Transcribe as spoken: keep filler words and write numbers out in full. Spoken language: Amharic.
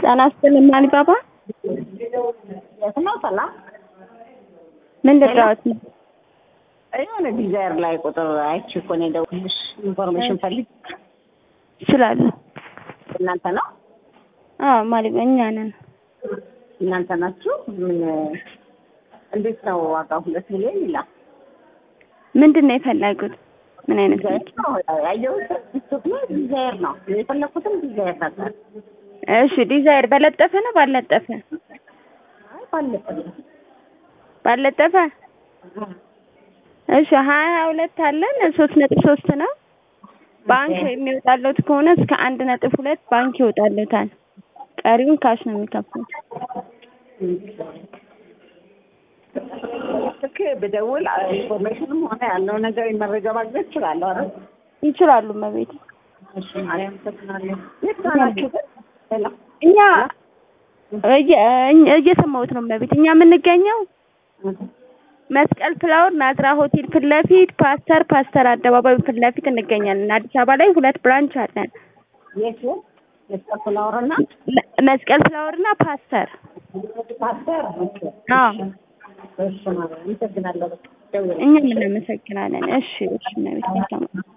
ጣና አስተልም አሊባባ የትኛው ሰላም ምን ልትራውት ነው? የሆነ ዲዛይር ላይ ቁጥር አይቼ እኮ ነው የደወልኩልሽ። ኢንፎርሜሽን ፈልግ ይችላል። እናንተ ነው? አዎ ማለት እኛ ነን። እናንተ ናችሁ? ምን እንዴት ነው ዋጋው? ሁለት ሚሊዮን ይላል። ምንድን ነው የፈለጉት? ምን አይነት ነው? ያየሁት ዲዛይር ነው የፈለኩትም ዲዛይር ነበር። እሺ ዲዛይር በለጠፈ ነው ባለጠፈ? አይ ባለጠፈ ባለጠፈ። እሺ ሀያ ሁለት አለን ሶስት ነጥብ ሶስት ነው። ባንክ የሚወጣለት ከሆነ እስከ አንድ ነጥብ ሁለት ባንክ ይወጣለታል። ቀሪውን ካሽ ነው የሚከፍሉት። ኦኬ በደውል ኢንፎርሜሽንም ሆነ ያለው ነገር መረጃ ማግኘት እችላለሁ አይደል? ይችላሉ መቤት። እሺ ማርያም ተስናለሁ። የታላችሁ ሰላም እኛ እየሰማሁት ነው መቤት። እኛ የምንገኘው መስቀል ፍላወር ናዝራ ሆቴል ፊት ለፊት ፓስተር ፓስተር አደባባይ ፊት ለፊት እንገኛለን። አዲስ አበባ ላይ ሁለት ብራንች አለን። የት መስቀል ፍላወርና መስቀል ፍላወርና ፓስተር ፓስተር አዎ እሺ ማለት ነው። እኛ እናመሰግናለን። እሺ እሺ መቤት